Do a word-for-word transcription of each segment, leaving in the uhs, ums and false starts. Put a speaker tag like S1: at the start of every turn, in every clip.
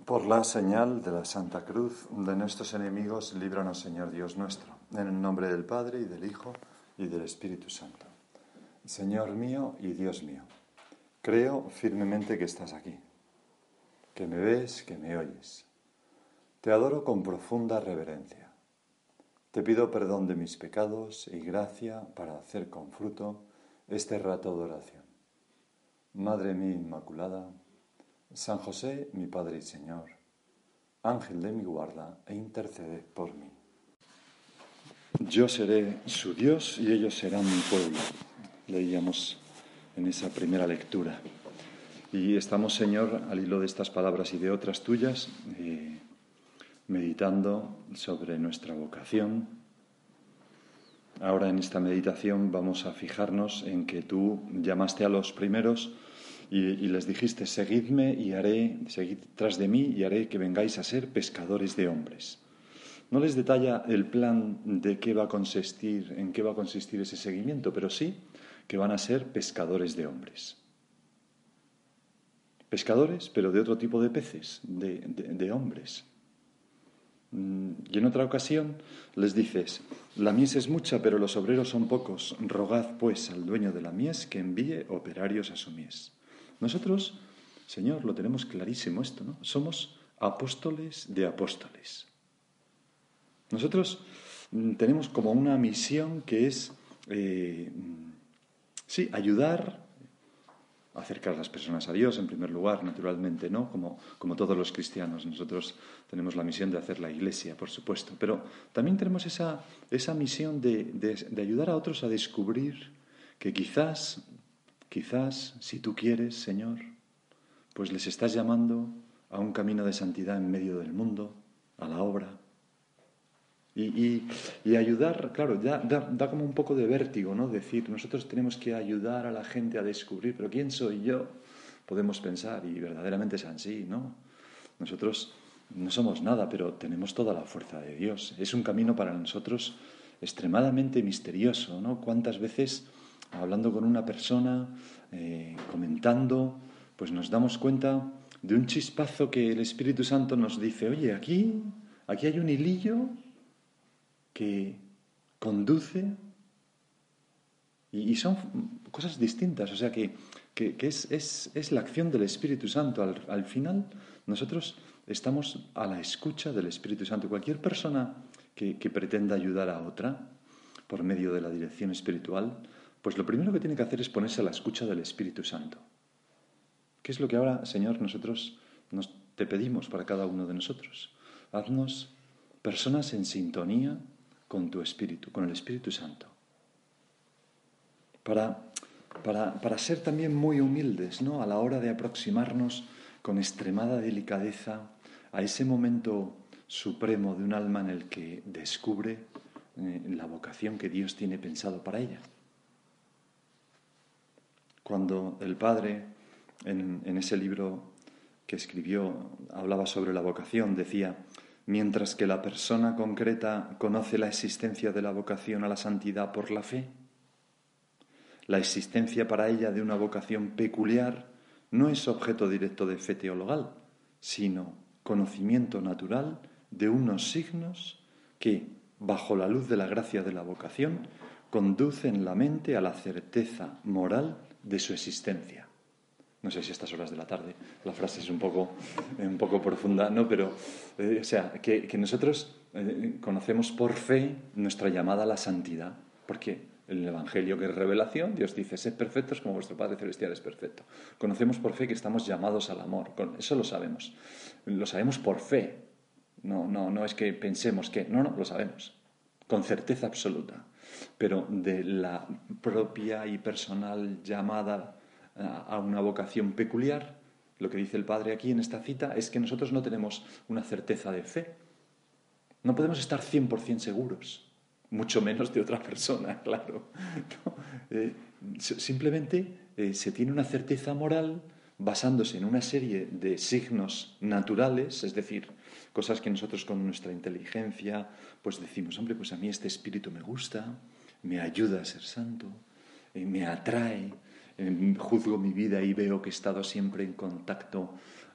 S1: Por la señal de la Santa Cruz de nuestros enemigos, líbranos, Señor Dios nuestro, en el nombre del Padre, y del Hijo, y del Espíritu Santo. Señor mío y Dios mío, creo firmemente que estás aquí, que me ves, que me oyes. Te adoro con profunda reverencia. Te pido perdón de mis pecados y gracia para hacer con fruto este rato de oración. Madre mía Inmaculada, San José, mi Padre y Señor, Ángel de mi guarda, e intercede por mí. Yo seré su Dios y ellos serán mi pueblo. Leíamos en esa primera lectura. Y estamos, Señor, al hilo de estas palabras y de otras tuyas, eh, meditando sobre nuestra vocación. Ahora en esta meditación vamos a fijarnos en que tú llamaste a los primeros y, y les dijiste, seguidme y haré, seguid tras de mí y haré que vengáis a ser pescadores de hombres. No les detalla el plan de qué va a consistir, en qué va a consistir ese seguimiento, pero sí que van a ser pescadores de hombres. Pescadores, pero de otro tipo de peces, de, de, de hombres. Y en otra ocasión les dices, la mies es mucha, pero los obreros son pocos. Rogad, pues, al dueño de la mies que envíe operarios a su mies. Nosotros, Señor, lo tenemos clarísimo esto, ¿no? Somos apóstoles de apóstoles. Nosotros tenemos como una misión que es, eh, sí, ayudar a acercar a las personas a Dios, en primer lugar, naturalmente, ¿no? Como, como todos los cristianos. Nosotros tenemos la misión de hacer la Iglesia, por supuesto, pero también tenemos esa, esa misión de, de, de ayudar a otros a descubrir que quizás, quizás, si tú quieres, Señor, pues les estás llamando a un camino de santidad en medio del mundo, a la obra. Y, y, y ayudar, claro, ya da, da como un poco de vértigo, ¿no? Decir, nosotros tenemos que ayudar a la gente a descubrir, pero ¿quién soy yo? Podemos pensar, y verdaderamente es así, ¿no? Nosotros no somos nada, pero tenemos toda la fuerza de Dios. Es un camino para nosotros extremadamente misterioso, ¿no? Cuántas veces, hablando con una persona, eh, comentando, pues nos damos cuenta de un chispazo que el Espíritu Santo nos dice, oye, aquí, aquí hay un hilillo que conduce, y, y son cosas distintas, o sea que, que, que es, es, es la acción del Espíritu Santo. Al, al final nosotros estamos a la escucha del Espíritu Santo. Cualquier persona que, que pretenda ayudar a otra por medio de la dirección espiritual, pues lo primero que tiene que hacer es ponerse a la escucha del Espíritu Santo. ¿Qué es lo que ahora, Señor, nosotros nos, te pedimos para cada uno de nosotros? Haznos personas en sintonía con tu Espíritu, con el Espíritu Santo. Para, para, para ser también muy humildes, ¿no? A la hora de aproximarnos con extremada delicadeza a ese momento supremo de un alma en el que descubre eh, la vocación que Dios tiene pensado para ella. Cuando el Padre, en, en ese libro que escribió, hablaba sobre la vocación, decía, mientras que la persona concreta conoce la existencia de la vocación a la santidad por la fe, la existencia para ella de una vocación peculiar no es objeto directo de fe teologal, sino conocimiento natural de unos signos que, bajo la luz de la gracia de la vocación, conducen la mente a la certeza moral de su existencia. No sé si a estas horas de la tarde la frase es un poco, un poco profunda, ¿no? Pero, eh, o sea, que, que nosotros eh, conocemos por fe nuestra llamada a la santidad, porque en el Evangelio, que es revelación, Dios dice, sed perfectos como vuestro Padre Celestial es perfecto. Conocemos por fe que estamos llamados al amor, eso lo sabemos. Lo sabemos por fe, no, no, no es que pensemos que, no, no, lo sabemos, con certeza absoluta. Pero de la propia y personal llamada a una vocación peculiar, lo que dice el Padre aquí en esta cita es que nosotros no tenemos una certeza de fe. No podemos estar cien por ciento seguros, mucho menos de otra persona, claro. No, eh, simplemente eh, se tiene una certeza moral basándose en una serie de signos naturales, es decir, cosas que nosotros con nuestra inteligencia pues decimos, hombre, pues a mí este espíritu me gusta, me ayuda a ser santo, eh, me atrae, eh, juzgo mi vida y veo que he estado siempre en contacto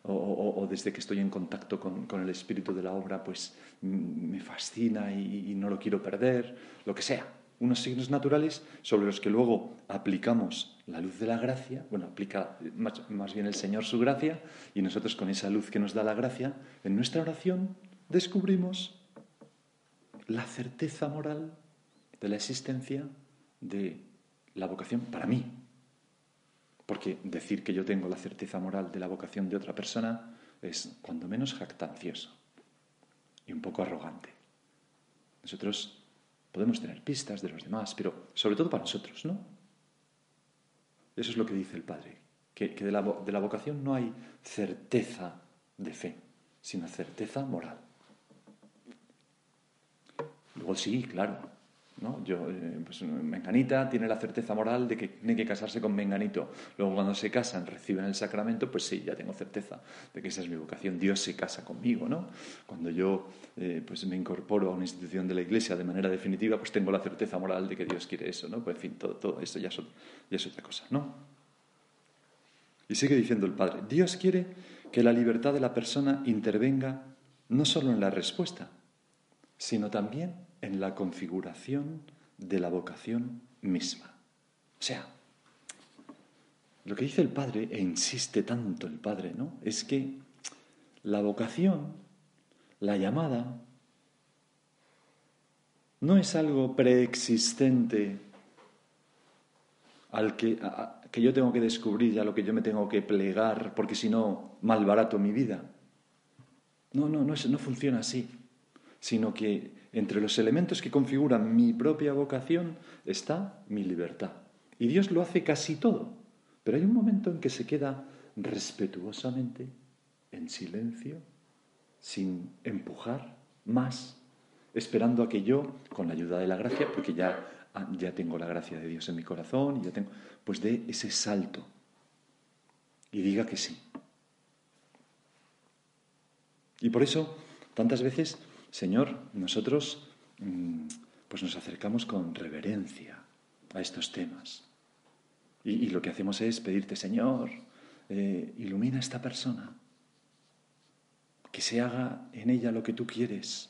S1: o, o, o desde que estoy en contacto con, con el espíritu de la obra, pues me fascina y, y no lo quiero perder, lo que sea. Unos signos naturales sobre los que luego aplicamos la luz de la gracia, bueno, aplica más, más bien el Señor su gracia, y nosotros con esa luz que nos da la gracia, en nuestra oración descubrimos la certeza moral de la existencia de la vocación para mí. Porque decir que yo tengo la certeza moral de la vocación de otra persona es cuando menos jactancioso y un poco arrogante. Nosotros podemos tener pistas de los demás, pero sobre todo para nosotros, ¿no? Eso es lo que dice el Padre, que, que de, la, de la vocación no hay certeza de fe, sino certeza moral. Luego sí, claro, ¿no? Yo, eh, pues Menganita tiene la certeza moral de que tiene que casarse con Menganito. Luego cuando se casan, reciben el sacramento, pues sí, ya tengo certeza de que esa es mi vocación. Dios se casa conmigo, ¿no? Cuando yo eh, pues me incorporo a una institución de la Iglesia de manera definitiva, pues tengo la certeza moral de que Dios quiere eso, ¿no? Pues en fin, todo, todo esto ya es, ya es otra cosa, ¿no? Y sigue diciendo el Padre, Dios quiere que la libertad de la persona intervenga no solo en la respuesta, sino también en la configuración de la vocación misma. O sea, lo que dice el Padre, e insiste tanto el Padre, ¿no?, es que la vocación, la llamada, no es algo preexistente al que, a, que yo tengo que descubrir, a lo que yo me tengo que plegar, porque si no, malbarato mi vida. No, no, no, no funciona así, sino que entre los elementos que configuran mi propia vocación está mi libertad. Y Dios lo hace casi todo, pero hay un momento en que se queda respetuosamente, en silencio, sin empujar más, esperando a que yo, con la ayuda de la gracia, porque ya, ya tengo la gracia de Dios en mi corazón, y ya tengo, pues dé ese salto y diga que sí. Y por eso, tantas veces, Señor, nosotros pues nos acercamos con reverencia a estos temas. Y, y lo que hacemos es pedirte, Señor, eh, ilumina a esta persona, que se haga en ella lo que tú quieres.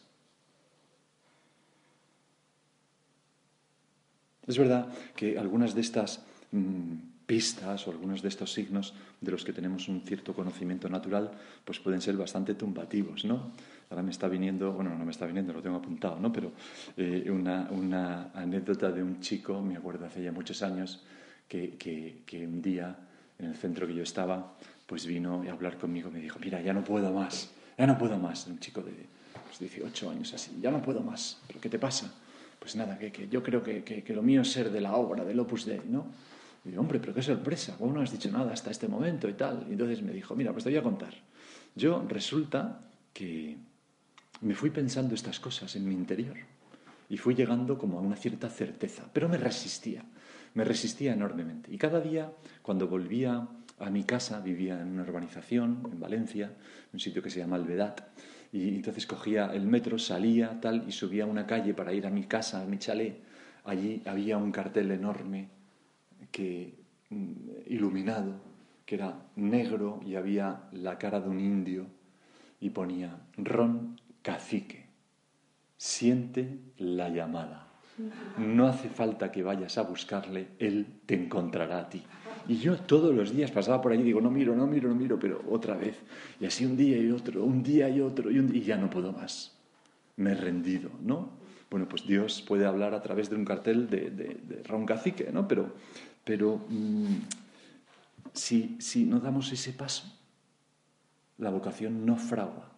S1: Es verdad que algunas de estas mmm, pistas o algunos de estos signos de los que tenemos un cierto conocimiento natural, pues pueden ser bastante tumbativos, ¿no? Ahora me está viniendo, bueno, no me está viniendo, lo tengo apuntado, ¿no? Pero eh, una, una anécdota de un chico, me acuerdo hace ya muchos años, que, que, que un día en el centro que yo estaba, pues vino a hablar conmigo y me dijo, mira, ya no puedo más, ya no puedo más. Un chico de pues, dieciocho años así, ya no puedo más, ¿pero qué te pasa? Pues nada, que, que yo creo que, que, que lo mío es ser de la obra, del Opus Dei, ¿no? Y digo, hombre, pero qué sorpresa, ¿cómo no has dicho nada hasta este momento y tal? Y entonces me dijo, mira, pues te voy a contar. Yo resulta que me fui pensando estas cosas en mi interior y fui llegando como a una cierta certeza, pero me resistía, me resistía enormemente. Y cada día, cuando volvía a mi casa, vivía en una urbanización, en Valencia, un sitio que se llama Alvedat, y entonces cogía el metro, salía, tal, y subía a una calle para ir a mi casa, a mi chalet. Allí había un cartel enorme que iluminado, que era negro y había la cara de un indio y ponía Ron Cacique, siente la llamada. No hace falta que vayas a buscarle, él te encontrará a ti. Y yo todos los días pasaba por allí y digo, no miro, no miro, no miro, pero otra vez. Y así un día y otro, un día y otro, y, un día, y ya no puedo más. Me he rendido, ¿no? Bueno, pues Dios puede hablar a través de un cartel de, de, de Ron Cacique, ¿no? Pero, pero mmm, si, si no damos ese paso, la vocación no fragua.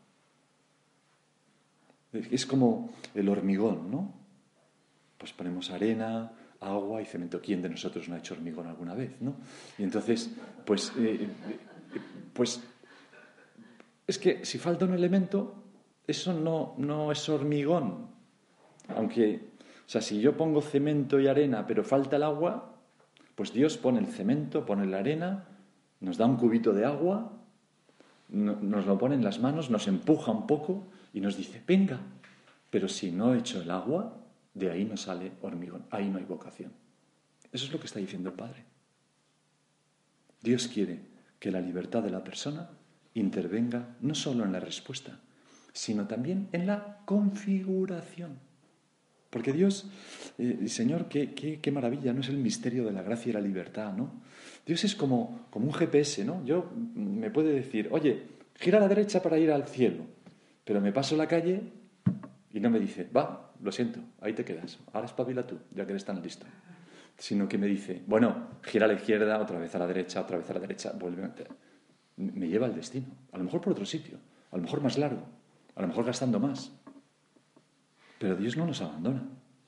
S1: Es como el hormigón, ¿no? Pues ponemos arena, agua y cemento. ¿Quién de nosotros no ha hecho hormigón alguna vez, no? Y entonces, pues, eh, pues es que si falta un elemento, eso no, no es hormigón. Aunque, o sea, si yo pongo cemento y arena, pero falta el agua, pues Dios pone el cemento, pone la arena, nos da un cubito de agua, no, nos lo pone en las manos, nos empuja un poco y nos dice, venga. Pero si no he hecho el agua, de ahí no sale hormigón, ahí no hay vocación. Eso es lo que está diciendo el Padre. Dios quiere que la libertad de la persona intervenga no solo en la respuesta, sino también en la configuración. Porque Dios, eh, Señor, qué, qué, qué maravilla, ¿no? Es el misterio de la gracia y la libertad, ¿no? Dios es como, como un G P S, ¿no? Yo me puede decir, oye, gira a la derecha para ir al cielo, pero me paso la calle y no me dice, va, lo siento, ahí te quedas, ahora espabila tú, ya que eres tan listo. Sino que me dice, bueno, gira a la izquierda, otra vez a la derecha, otra vez a la derecha, vuelve a... Me lleva al destino, a lo mejor por otro sitio, a lo mejor más largo, a lo mejor gastando más. Pero Dios no nos abandona.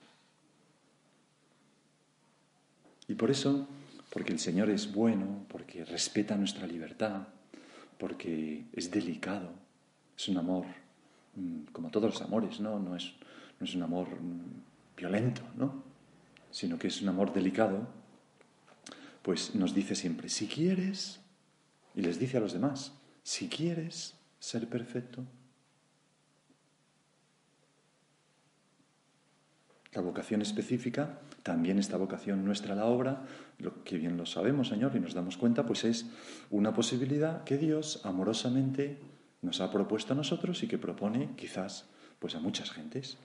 S1: Y por eso, porque el Señor es bueno, porque respeta nuestra libertad, porque es delicado, es un amor, como todos los amores, ¿no? No es, no es un amor violento, ¿no? Sino que es un amor delicado, pues nos dice siempre, si quieres, y les dice a los demás, si quieres ser perfecto, la vocación específica, también esta vocación nuestra a la obra, lo que bien lo sabemos, Señor, y nos damos cuenta, pues es una posibilidad que Dios amorosamente nos ha propuesto a nosotros y que propone quizás pues a muchas gentes.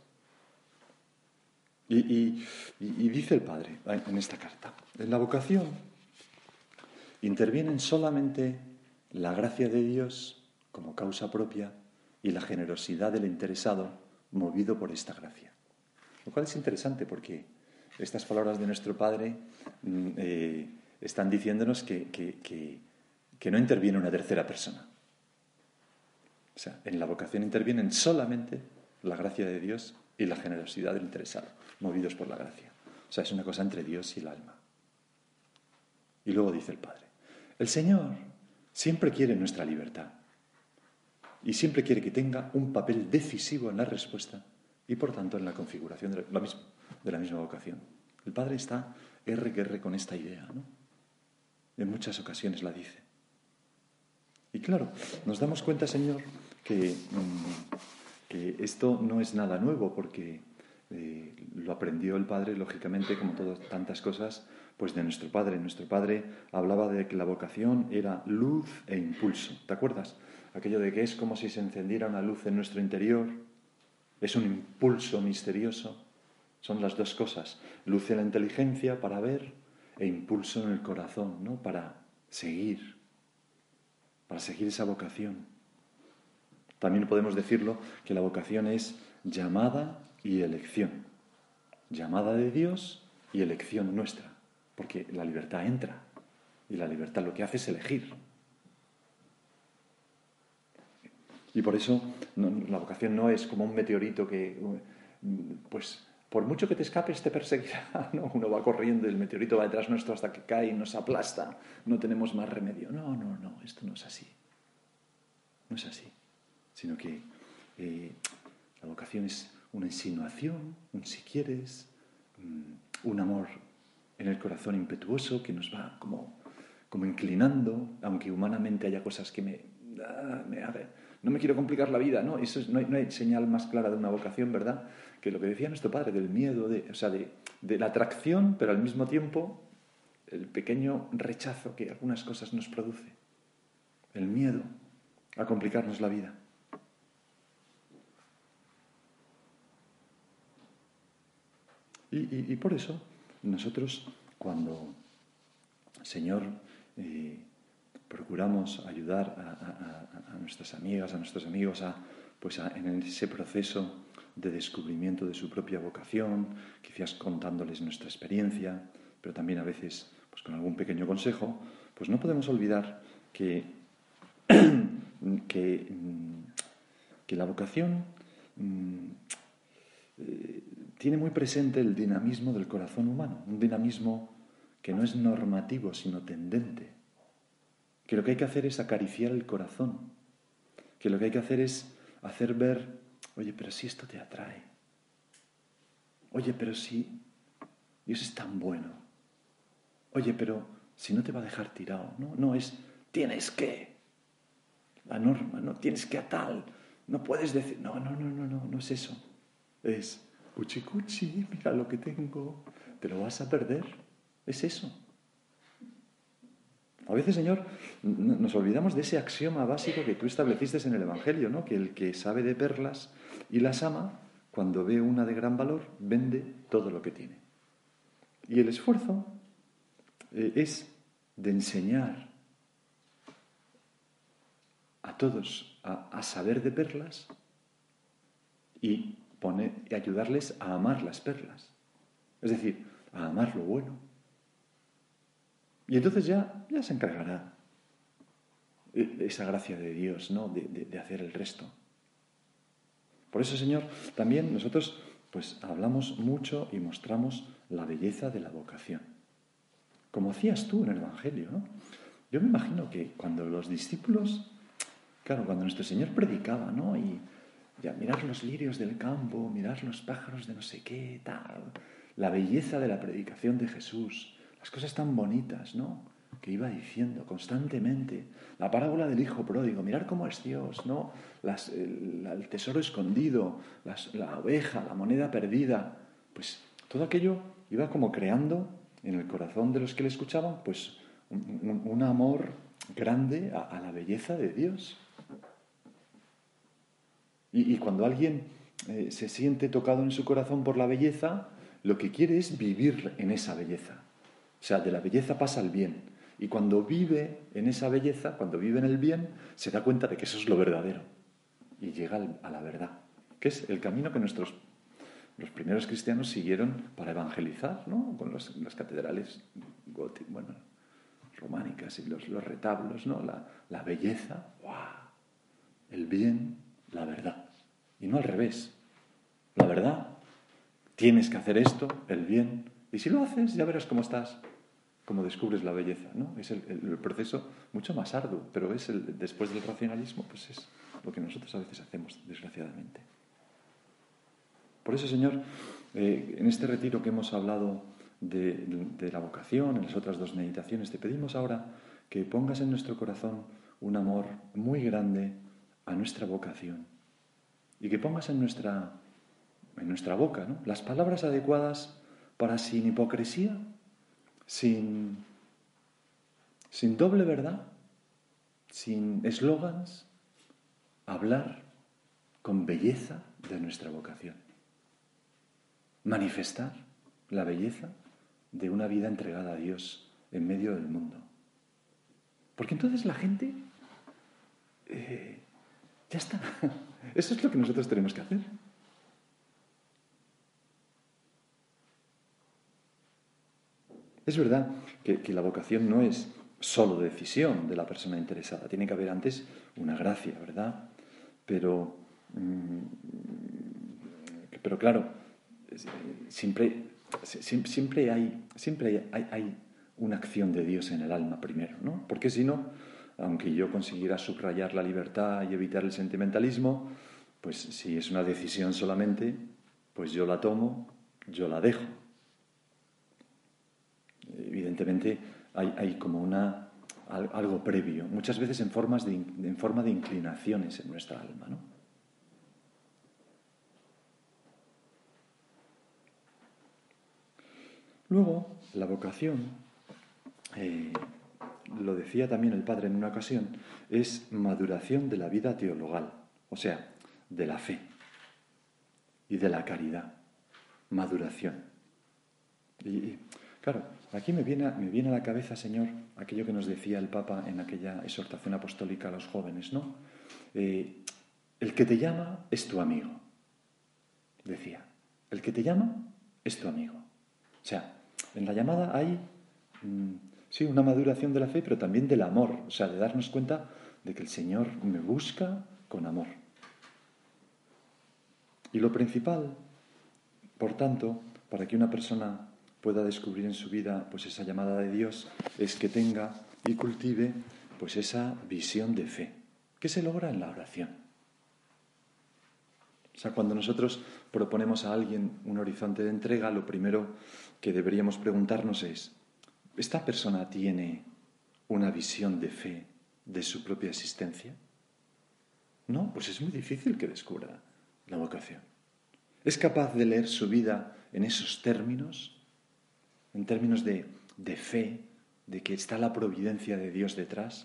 S1: Y, y, y dice el Padre en esta carta, en la vocación intervienen solamente la gracia de Dios como causa propia y la generosidad del interesado movido por esta gracia. Lo cual es interesante porque estas palabras de nuestro Padre eh, están diciéndonos que, que, que, que no interviene una tercera persona. O sea, en la vocación intervienen solamente la gracia de Dios y la generosidad del interesado, movidos por la gracia. O sea, es una cosa entre Dios y el alma. Y luego dice el Padre, el Señor siempre quiere nuestra libertad y siempre quiere que tenga un papel decisivo en la respuesta y por tanto en la configuración de la misma, de la misma vocación. El Padre está erre que erre con esta idea, ¿no? En muchas ocasiones la dice. Y claro, nos damos cuenta, Señor, que, mmm, que esto no es nada nuevo, porque eh, lo aprendió el Padre, lógicamente, como todas tantas cosas, pues de nuestro Padre. Nuestro Padre hablaba de que la vocación era luz e impulso. ¿Te acuerdas? Aquello de que es como si se encendiera una luz en nuestro interior. Es un impulso misterioso. Son las dos cosas. Luz en la inteligencia para ver e impulso en el corazón, ¿no? Para seguir. Para seguir esa vocación. También podemos decirlo que la vocación es llamada y elección. Llamada de Dios y elección nuestra. Porque la libertad entra. Y la libertad lo que hace es elegir. Y por eso no, la vocación no es como un meteorito que, pues, por mucho que te escapes te perseguirá, ¿no? Uno va corriendo y el meteorito va detrás nuestro hasta que cae y nos aplasta. No tenemos más remedio. No, no, no, esto no es así. No es así. Sino que eh, la vocación es una insinuación, un si quieres, un amor en el corazón impetuoso que nos va como, como inclinando, aunque humanamente haya cosas que me... Ah, me a ver, no me quiero complicar la vida, ¿no? Eso es, no, hay, no hay señal más clara de una vocación, ¿verdad? Que lo que decía nuestro Padre, del miedo, de, o sea, de, de la atracción, pero al mismo tiempo el pequeño rechazo que algunas cosas nos produce. El miedo a complicarnos la vida. Y, y, y por eso nosotros, cuando, Señor, eh, procuramos ayudar a, a, a nuestras amigas, a nuestros amigos, a, pues a, en ese proceso de descubrimiento de su propia vocación, quizás contándoles nuestra experiencia, pero también a veces pues con algún pequeño consejo, pues no podemos olvidar que, que, que la vocación eh, tiene muy presente el dinamismo del corazón humano, un dinamismo que no es normativo, sino tendente. Que lo que hay que hacer es acariciar el corazón, que lo que hay que hacer es hacer ver, oye, pero si esto te atrae, oye, pero si Dios es tan bueno, oye, pero si no te va a dejar tirado, no, no es, tienes que, la norma, no tienes que a tal, no puedes decir, no, no, no, no, no, no es eso, es, cuchi cuchi, mira lo que tengo, te lo vas a perder, es eso. A veces, Señor, nos olvidamos de ese axioma básico que tú estableciste en el Evangelio, ¿no? Que el que sabe de perlas y las ama, cuando ve una de gran valor, vende todo lo que tiene. Y el esfuerzo eh, es de enseñar a todos a, a saber de perlas y, poner, y ayudarles a amar las perlas. Es decir, a amar lo bueno. Y entonces ya, ya se encargará esa gracia de Dios, ¿no? De, de, de hacer el resto. Por eso, Señor, también nosotros pues hablamos mucho y mostramos la belleza de la vocación. Como hacías tú en el Evangelio, ¿no? Yo me imagino que cuando los discípulos, claro, cuando nuestro Señor predicaba, ¿no? Y ya mirar los lirios del campo, mirar los pájaros de no sé qué, tal, la belleza de la predicación de Jesús, las cosas tan bonitas, ¿no? Que iba diciendo constantemente, la parábola del hijo pródigo, mirar cómo es Dios, ¿no? Las, el, el tesoro escondido, las, la oveja, la moneda perdida, pues todo aquello iba como creando en el corazón de los que le escuchaban, pues un, un, un amor grande a, a la belleza de Dios. Y, y cuando alguien eh, se siente tocado en su corazón por la belleza, lo que quiere es vivir en esa belleza. O sea, de la belleza pasa al bien. Y cuando vive en esa belleza, cuando vive en el bien, se da cuenta de que eso es lo verdadero. Y llega a la verdad, que es el camino que nuestros los primeros cristianos siguieron para evangelizar, ¿no? Con los, las catedrales góticas, bueno, románicas y los, los retablos, ¿no? La, la belleza, ¡wow! El bien, la verdad. Y no al revés. La verdad, tienes que hacer esto, el bien. Y si lo haces, ya verás cómo estás, cómo descubres la belleza, ¿no? Es el, el, el proceso mucho más arduo, pero es el, después del racionalismo, pues es lo que nosotros a veces hacemos, desgraciadamente. Por eso, Señor, eh, en este retiro que hemos hablado de, de, de la vocación, en las otras dos meditaciones, te pedimos ahora que pongas en nuestro corazón un amor muy grande a nuestra vocación y que pongas en nuestra, en nuestra boca, ¿no? Las palabras adecuadas para, sin hipocresía, sin, sin doble verdad, sin eslogans, hablar con belleza de nuestra vocación. Manifestar la belleza de una vida entregada a Dios en medio del mundo. Porque entonces la gente eh, ya está. Eso es lo que nosotros tenemos que hacer. Es verdad que, que la vocación no es solo decisión de la persona interesada. Tiene que haber antes una gracia, ¿verdad? Pero, mmm, pero claro, siempre, siempre, hay, siempre hay, hay una acción de Dios en el alma primero, ¿no? Porque si no, aunque yo consiguiera subrayar la libertad y evitar el sentimentalismo, pues si es una decisión solamente, pues yo la tomo, yo la dejo. Evidentemente hay, hay como una, algo previo, muchas veces en, formas de, en forma de inclinaciones en nuestra alma, ¿no? Luego, la vocación, eh, lo decía también el Padre en una ocasión, es maduración de la vida teologal, o sea, de la fe y de la caridad. Maduración. Y, claro, aquí me viene, me viene a la cabeza, Señor, aquello que nos decía el Papa en aquella exhortación apostólica a los jóvenes, ¿no? Eh, el que te llama es tu amigo, decía. El que te llama es tu amigo. O sea, en la llamada hay, mmm, sí, una maduración de la fe, pero también del amor, o sea, de darnos cuenta de que el Señor me busca con amor. Y lo principal, por tanto, para que una persona pueda descubrir en su vida pues esa llamada de Dios, es que tenga y cultive pues esa visión de fe, que se logra en la oración. O sea, cuando nosotros proponemos a alguien un horizonte de entrega, lo primero que deberíamos preguntarnos es, ¿esta persona tiene una visión de fe de su propia existencia? No, pues es muy difícil que descubra la vocación. ¿Es capaz de leer su vida en esos términos? En términos de, de fe, de que está la providencia de Dios detrás?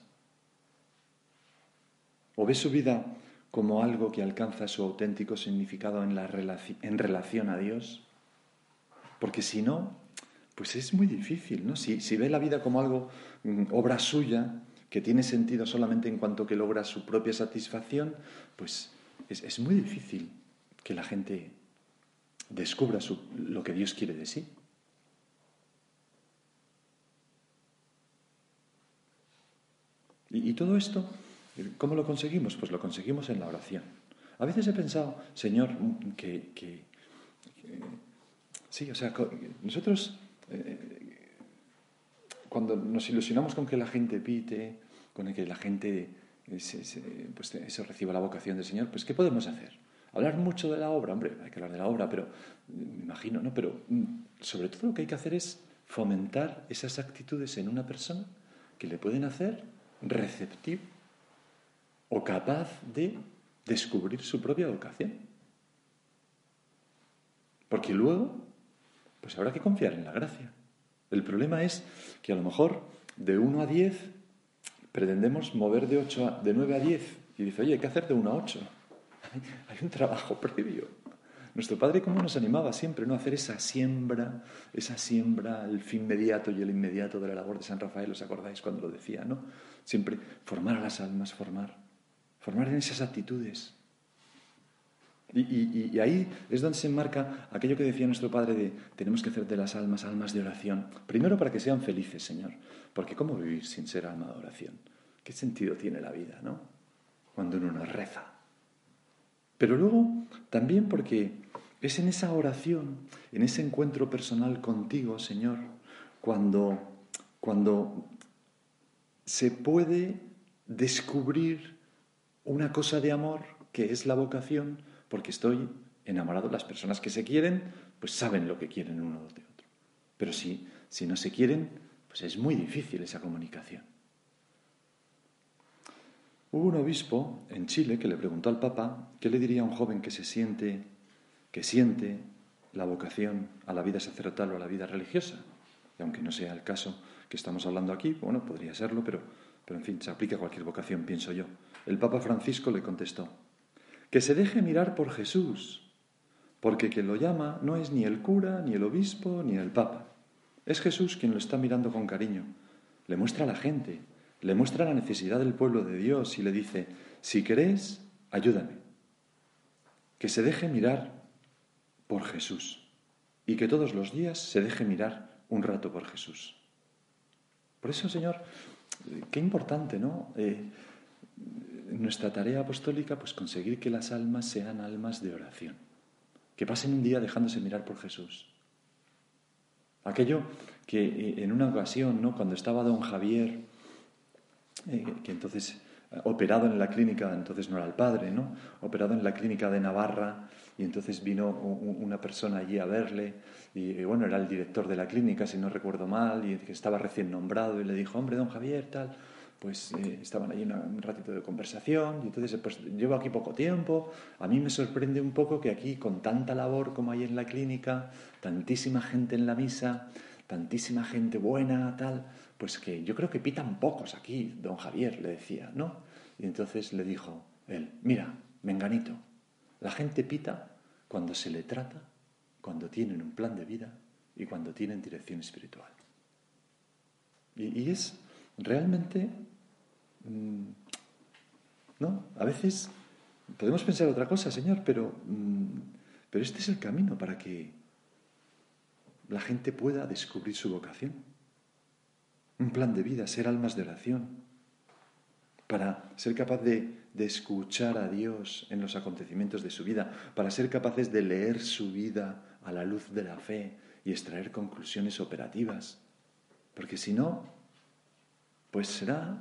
S1: ¿O ve su vida como algo que alcanza su auténtico significado en, la relaci- en relación a Dios? Porque si no, pues es muy difícil, ¿no? Si, si ve la vida como algo, mm, obra suya, que tiene sentido solamente en cuanto que logra su propia satisfacción, pues es, es muy difícil que la gente descubra su- lo que Dios quiere de sí. Y, y todo esto, ¿cómo lo conseguimos? Pues lo conseguimos en la oración. A veces he pensado, Señor, que, que, que sí, o sea, nosotros eh, cuando nos ilusionamos con que la gente pite, con que la gente eh, se, se, pues, se reciba la vocación del Señor, pues ¿qué podemos hacer? Hablar mucho de la obra, hombre, hay que hablar de la obra, pero me imagino, ¿no? Pero sobre todo lo que hay que hacer es fomentar esas actitudes en una persona que le pueden hacer receptivo o capaz de descubrir su propia vocación. Porque luego, pues habrá que confiar en la gracia. El problema es que a lo mejor de uno a diez pretendemos mover de, ocho a, de nueve a diez y dice, oye, hay que hacer de uno a ocho. Hay un trabajo previo. Nuestro padre cómo nos animaba siempre, ¿no? A hacer esa siembra, esa siembra, el fin inmediato y el inmediato de la labor de San Rafael, ¿os acordáis cuando lo decía, no? Siempre formar a las almas, formar, formar en esas actitudes. Y, y, y ahí es donde se enmarca aquello que decía nuestro padre de tenemos que hacer de las almas almas de oración. Primero para que sean felices, Señor, porque ¿cómo vivir sin ser alma de oración? ¿Qué sentido tiene la vida, no? Cuando uno no reza. Pero luego también porque es en esa oración, en ese encuentro personal contigo, Señor, cuando, cuando se puede descubrir una cosa de amor que es la vocación, porque estoy enamorado. Las personas que se quieren, pues saben lo que quieren uno de otro. Pero si, si no se quieren, pues es muy difícil esa comunicación. Hubo un obispo en Chile que le preguntó al Papa qué le diría a un joven que se siente, que siente la vocación a la vida sacerdotal o a la vida religiosa. Y aunque no sea el caso que estamos hablando aquí, bueno, podría serlo, pero, pero en fin, se aplica a cualquier vocación, pienso yo. El Papa Francisco le contestó, que se deje mirar por Jesús, porque quien lo llama no es ni el cura, ni el obispo, ni el Papa. Es Jesús quien lo está mirando con cariño. Le muestra a la gente, le muestra la necesidad del pueblo de Dios y le dice, si querés, ayúdame. Que se deje mirar por Jesús y que todos los días se deje mirar un rato por Jesús. Por eso, Señor, qué importante, ¿no? Eh, nuestra tarea apostólica, pues conseguir que las almas sean almas de oración, que pasen un día dejándose mirar por Jesús. Aquello que en una ocasión, ¿no? Cuando estaba don Javier, eh, que entonces operado en la clínica, entonces no era el padre, ¿no? Operado en la clínica de Navarra, y entonces vino una persona allí a verle, y, y bueno, era el director de la clínica, si no recuerdo mal, y que estaba recién nombrado, y le dijo, hombre, don Javier, tal, pues eh, estaban allí una, un ratito de conversación, y entonces, pues llevo aquí poco tiempo, a mí me sorprende un poco que aquí, con tanta labor como hay en la clínica, tantísima gente en la misa, tantísima gente buena, tal, pues que yo creo que pitan pocos aquí, don Javier, le decía, ¿no? Y entonces le dijo él, mira, menganito, la gente pita cuando se le trata, cuando tienen un plan de vida y cuando tienen dirección espiritual. Y, y es realmente, mmm, ¿no? A veces podemos pensar otra cosa, Señor, pero, mmm, pero este es el camino para que la gente pueda descubrir su vocación. Un plan de vida, ser almas de oración, para ser capaz de, de escuchar a Dios en los acontecimientos de su vida, para ser capaces de leer su vida a la luz de la fe y extraer conclusiones operativas. Porque si no, pues será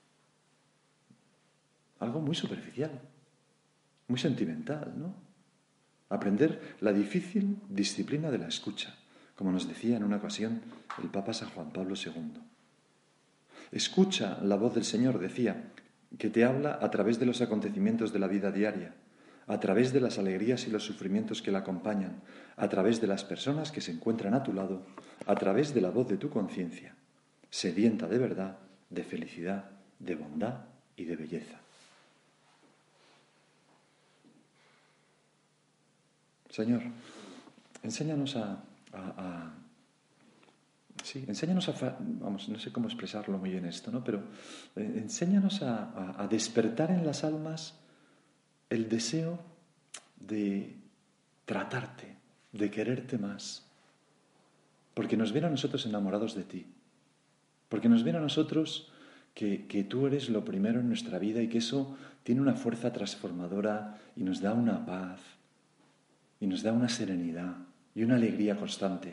S1: algo muy superficial, muy sentimental, ¿no? Aprender la difícil disciplina de la escucha, como nos decía en una ocasión el Papa San Juan Pablo segundo. Escucha la voz del Señor, decía, que te habla a través de los acontecimientos de la vida diaria, a través de las alegrías y los sufrimientos que la acompañan, a través de las personas que se encuentran a tu lado, a través de la voz de tu conciencia. sedienta de verdad, de felicidad, de bondad y de belleza. Señor, enséñanos a, a, a sí, enséñanos a, vamos, no sé cómo expresarlo muy bien esto, ¿no? Pero eh, enséñanos a, a, a despertar en las almas el deseo de tratarte, de quererte más, porque nos ven a nosotros enamorados de ti, porque nos ven a nosotros que, que tú eres lo primero en nuestra vida y que eso tiene una fuerza transformadora y nos da una paz y nos da una serenidad y una alegría constante.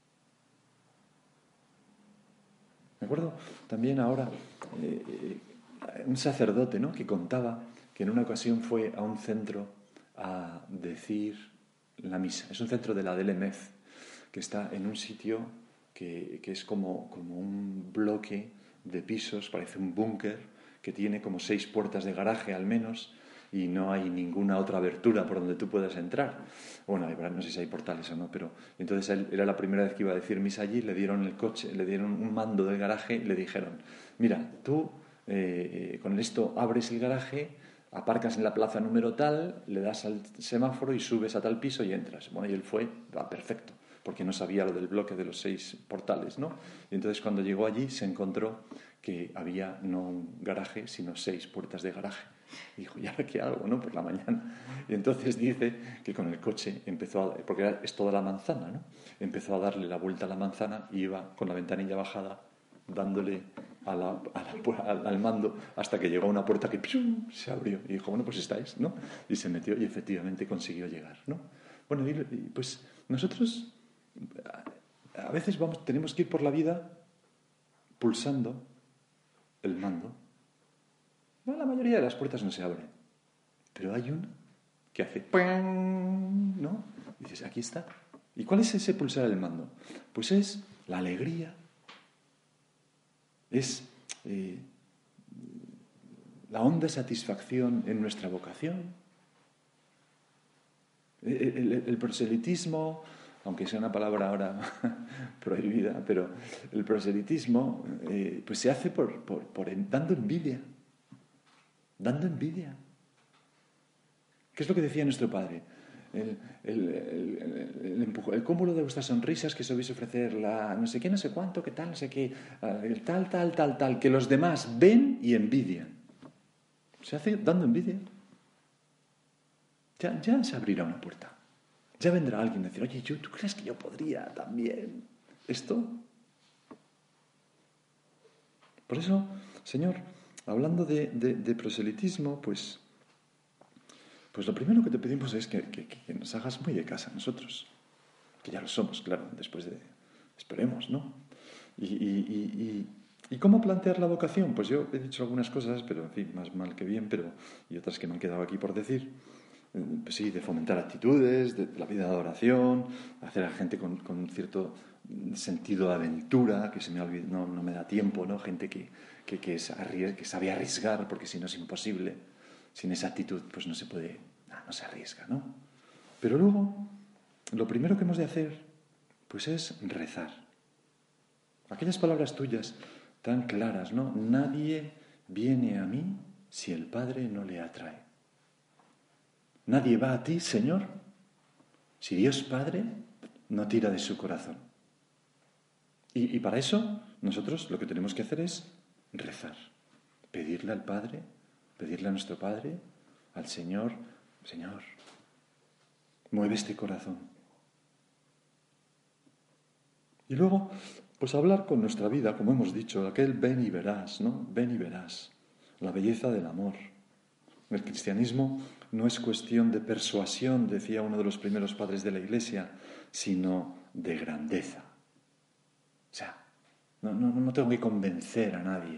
S1: Me acuerdo también ahora eh, un sacerdote, ¿no?, que contaba que en una ocasión fue a un centro a decir la misa. Es un centro de la D L M E F, que está en un sitio que, que es como, como un bloque de pisos, parece un búnker, que tiene como seis puertas de garaje al menos, y no hay ninguna otra abertura por donde tú puedas entrar. Bueno, no sé si hay portales o no, pero entonces él era la primera vez que iba a decir misa allí, le dieron el coche, le dieron un mando del garaje y le dijeron, mira, tú eh, con esto abres el garaje, aparcas en la plaza número tal, le das al semáforo y subes a tal piso y entras. Bueno, y él fue, va, perfecto, porque no sabía lo del bloque de los seis portales, ¿no? Y entonces cuando llegó allí se encontró que había no un garaje, sino seis puertas de garaje. Y dijo, ¿y ahora qué hago, no? Por la mañana. Y entonces dice que con el coche empezó, a, porque es toda la manzana, ¿no? Empezó a darle la vuelta a la manzana y iba con la ventanilla bajada dándole a la, a la, al, al mando hasta que llegó a una puerta que ¡pium!, se abrió. Y dijo, bueno, pues estáis, ¿no? Y se metió y efectivamente consiguió llegar, ¿no? Bueno, y, y pues nosotros a, a veces vamos, tenemos que ir por la vida pulsando el mando. No, la mayoría de las puertas no se abren, pero hay una que hace ¡pam!, ¿no? Y dices, aquí está. ¿Y cuál es ese pulsar el mando? Pues es la alegría, es eh, la honda satisfacción en nuestra vocación. El, el, el proselitismo, aunque sea una palabra ahora prohibida, pero el proselitismo eh, pues se hace por, por, por dando envidia. Dando envidia. ¿Qué es lo que decía nuestro padre? El, el, el, el, empujo, el cúmulo de vuestras sonrisas que sabéis ofrecer, la no sé qué, no sé cuánto, qué tal, no sé qué, el tal, tal, tal, tal, que los demás ven y envidian. Se hace dando envidia. Ya, ya se abrirá una puerta. Ya vendrá alguien a decir, oye, ¿tú crees que yo podría también esto? Por eso, Señor, hablando de, de, de proselitismo, pues, pues lo primero que te pedimos es que, que, que nos hagas muy de casa a nosotros, que ya lo somos, claro, después de, esperemos, ¿no? Y, y, y, y, ¿y cómo plantear la vocación? Pues yo he dicho algunas cosas, pero en fin, más mal que bien, pero y otras que me han quedado aquí por decir. Pues sí, de fomentar actitudes, de la vida de oración, hacer a la gente con, con un cierto sentido de aventura, que se me olvida, no, no me da tiempo, ¿no? Gente que, que, que, es arries, que sabe arriesgar, porque si no es imposible. Sin esa actitud, pues no se puede, no, no se arriesga, ¿no? Pero luego, lo primero que hemos de hacer, pues es rezar. Aquellas palabras tuyas tan claras, ¿no? Nadie viene a mí si el Padre no le atrae. Nadie va a ti, Señor, si Dios Padre no tira de su corazón. Y, y para eso nosotros lo que tenemos que hacer es rezar, pedirle al Padre, pedirle a nuestro Padre, al Señor, Señor, mueve este corazón. Y luego, pues hablar con nuestra vida, como hemos dicho, aquel ven y verás, ¿no? Ven y verás, la belleza del amor. El cristianismo no es cuestión de persuasión, decía uno de los primeros padres de la Iglesia, sino de grandeza. O sea, no, no, no tengo que convencer a nadie.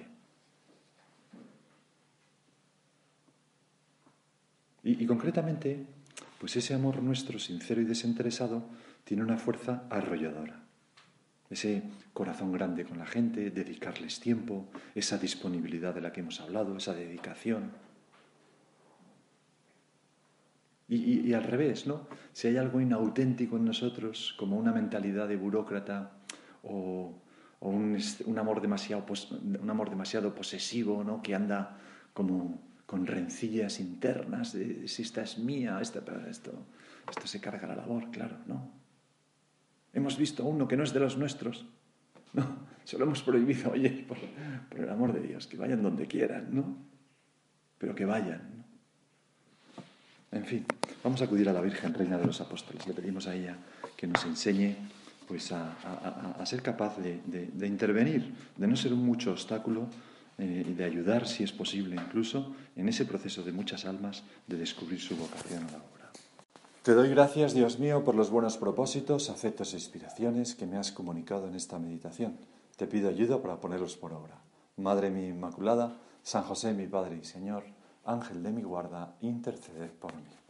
S1: Y, y concretamente, pues ese amor nuestro, sincero y desinteresado, tiene una fuerza arrolladora. Ese corazón grande con la gente, dedicarles tiempo, esa disponibilidad de la que hemos hablado, esa dedicación. Y, y, y al revés, ¿no? Si hay algo inauténtico en nosotros, como una mentalidad de burócrata o, o un, un, amor demasiado, un amor demasiado posesivo, ¿no? Que anda como con rencillas internas de si esta es mía, esta, esto, esto se carga la labor, claro, ¿no? Hemos visto a uno que no es de los nuestros, ¿no? Se lo hemos prohibido, oye, por, por el amor de Dios, que vayan donde quieran, ¿no? Pero que vayan, ¿no? En fin, vamos a acudir a la Virgen, Reina de los Apóstoles. Le pedimos a ella que nos enseñe pues, a, a, a ser capaz de, de, de intervenir, de no ser un mucho obstáculo eh, y de ayudar, si es posible, incluso en ese proceso de muchas almas de descubrir su vocación a la obra. Te doy gracias, Dios mío, por los buenos propósitos, afectos e inspiraciones que me has comunicado en esta meditación. Te pido ayuda para ponerlos por obra. Madre mía Inmaculada, San José, mi Padre y Señor, Ángel de mi guarda, interceded por mí.